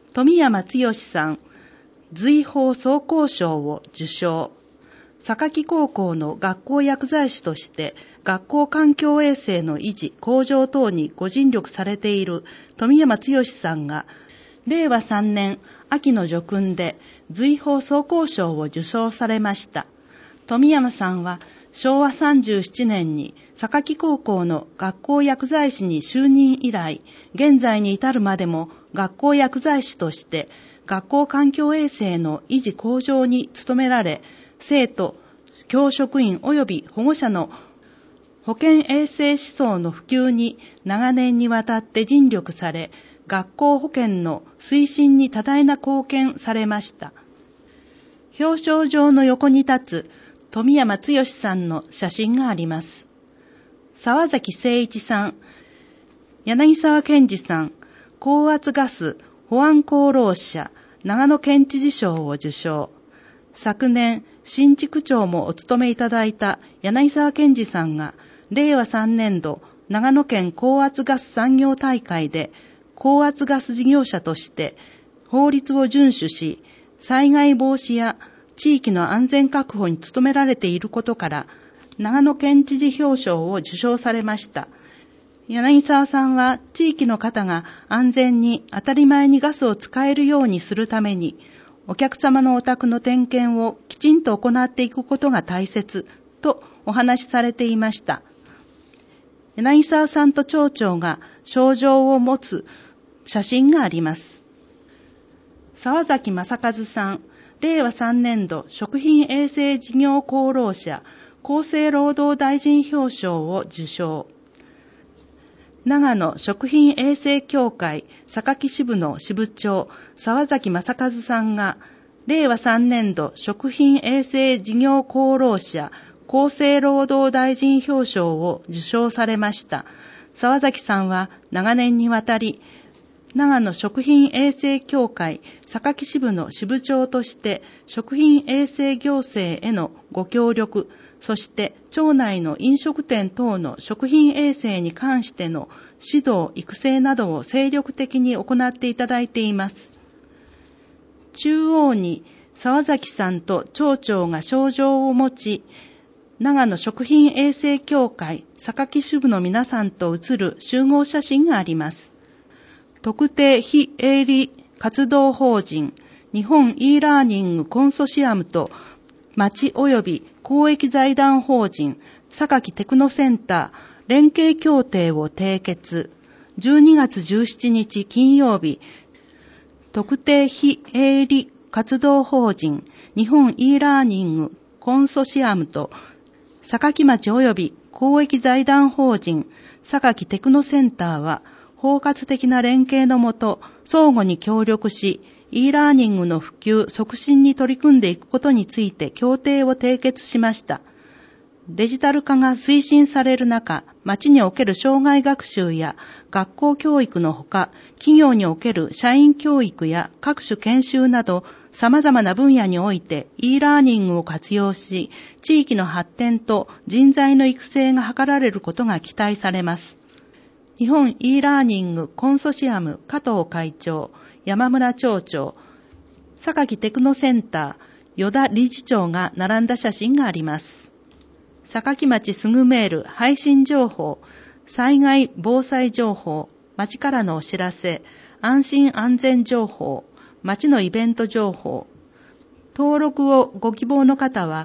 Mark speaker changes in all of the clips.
Speaker 1: 富山剛さん、随宝総工賞を受賞。榊高校の学校薬剤師として学校環境衛生の維持・向上等にご尽力されている富山剛さんが、令和3年秋の叙勲で随宝総工賞を受賞されました。富山さんは昭和37年に榊高校の学校薬剤師に就任以来、現在に至るまでも学校薬剤師として学校環境衛生の維持向上に努められ、生徒、教職員及び保護者の保健衛生思想の普及に長年にわたって尽力され、学校保健の推進に多大な貢献されました。表彰状の横に立つ富山剛さんの写真があります。沢崎誠一さん、柳沢健二さん、高圧ガス保安功労者長野県知事賞を受賞。昨年、新地区長もお務めいただいた柳沢健二さんが、令和3年度長野県高圧ガス産業大会で、高圧ガス事業者として法律を遵守し、災害防止や地域の安全確保に努められていることから、長野県知事表彰を受賞されました。柳沢さんは地域の方が安全に当たり前にガスを使えるようにするために、お客様のお宅の点検をきちんと行っていくことが大切とお話しされていました。柳沢さんと町長が賞状を持つ写真があります。沢崎正和さん、令和3年度食品衛生事業功労者厚生労働大臣表彰を受賞。長野食品衛生協会榊支部の支部長沢崎正和さんが令和3年度食品衛生事業功労者厚生労働大臣表彰を受賞されました。沢崎さんは長年にわたり長野食品衛生協会榊支部の支部長として食品衛生行政へのご協力、そして町内の飲食店等の食品衛生に関しての指導・育成などを精力的に行っていただいています。中央に沢崎さんと町長が賞状を持ち、長野食品衛生協会榊支部の皆さんと写る集合写真があります。特定非営利活動法人日本 e ラーニングコンソシアムと町及び公益財団法人榊テクノセンター連携協定を締結。12月17日金曜日、特定非営利活動法人日本 e ラーニングコンソシアムと榊町及び公益財団法人榊テクノセンターは包括的な連携のもと相互に協力し、e ラーニングの普及促進に取り組んでいくことについて協定を締結しました。デジタル化が推進される中、町における生涯学習や学校教育のほか、企業における社員教育や各種研修など、様々な分野において e ラーニングを活用し、地域の発展と人材の育成が図られることが期待されます。日本 e ラーニングコンソシアム加藤会長、山村町長、榊テクノセンター、与田理事長が並んだ写真があります。榊町すぐメール配信情報、災害防災情報、町からのお知らせ、安心安全情報、町のイベント情報。登録をご希望の方は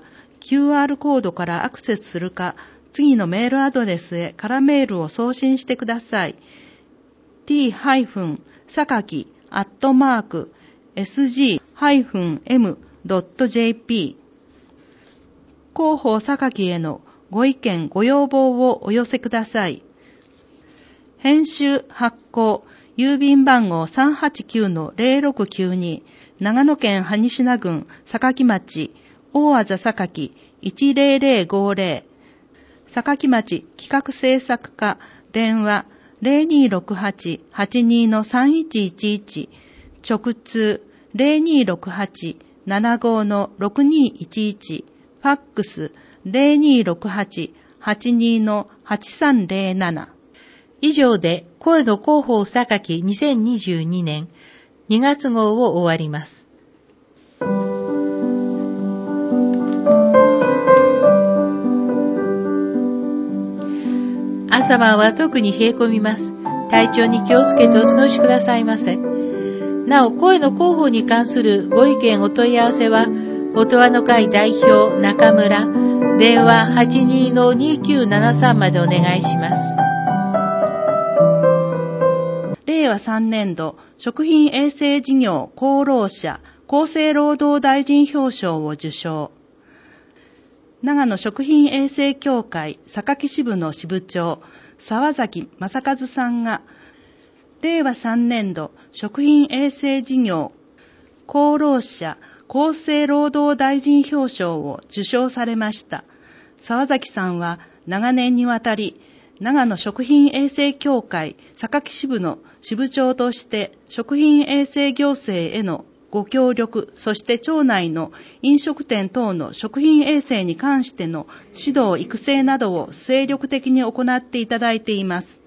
Speaker 1: QR コードからアクセスするか、次のメールアドレスへ空メールを送信してください。t-sakaki@sg-m.jp 広報榊へのご意見ご要望をお寄せください。編集発行郵便番号 389-0692 長野県羽科郡榊町大字榊 10050 榊町企画制作課電話 0268-82-3111 直通 0268-75-6211 ファックス 0268-82-8307
Speaker 2: 以上で声の広報榊2022年 2月号を終わります。朝晩は特に冷え込みます。体調に気をつけてお過ごしくださいませ。なお、声の広報に関するご意見お問い合わせは、音羽の会代表中村、電話 82-2973 までお願いします。
Speaker 1: 令和3年度食品衛生事業功労者厚生労働大臣表彰を受賞。長野食品衛生協会榊支部の支部長沢崎正和さんが令和3年度食品衛生事業功労者厚生労働大臣表彰を受賞されました。沢崎さんは長年にわたり長野食品衛生協会榊支部の支部長として食品衛生行政へのご協力、そして町内の飲食店等の食品衛生に関しての指導育成などを精力的に行っていただいています。